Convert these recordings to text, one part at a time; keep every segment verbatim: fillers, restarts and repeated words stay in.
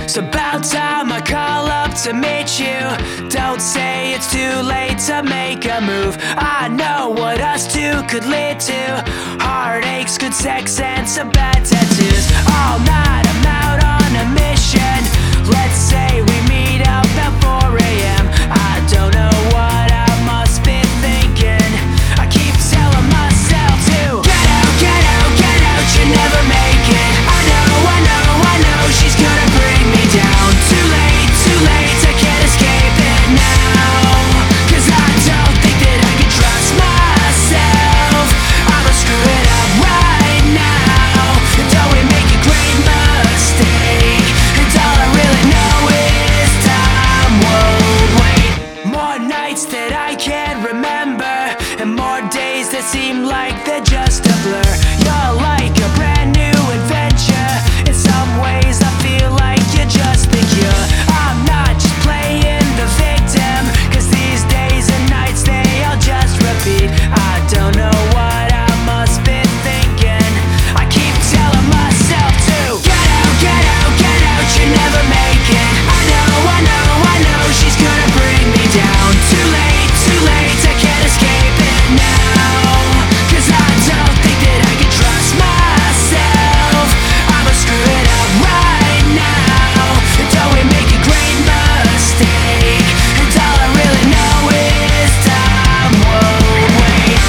It's about time I call up to meet you. Don't say it's too late to make a move. I know what us two could lead to. Heartaches, good sex, and some bad tattoos. All night I'm out on a mission. Let's say we meet up at four a m I don't know what I must be thinking. I keep telling myself to get out, get out, get out, you never make it. I know, I know, I know she's gonna bring me down. Too late, too late, I can't escape it now. Cause I don't think that I can trust myself. I'ma screw it up right now. And don't we make a great mistake? And all I really know is time won't wait. More nights that I can't remember, and more days that seem like they're just a blur. You're like a brand new adventure. In some ways I feel like you're just the cure. I'm not just playing the victim, cause these days and nights they all just repeat. I don't know what I must be thinking. I keep telling myself to get out, get out, get out, you never make it. I know, I know, I know she's gonna bring me down. Too late, too late, I can't escape it now. Cause I don't think that I can trust myself. I'ma screw it up right now. And don't we make a great mistake? And all I really know is time won't wait.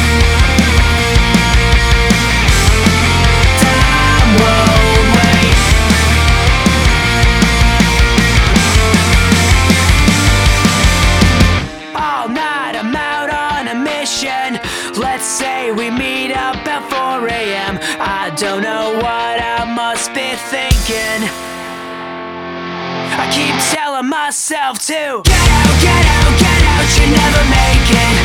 Time won't wait. All night I'm out on a mission. Let's say we meet up at four a m I don't know what I must be thinking. I keep telling myself to get out, get out, get out, you never make it.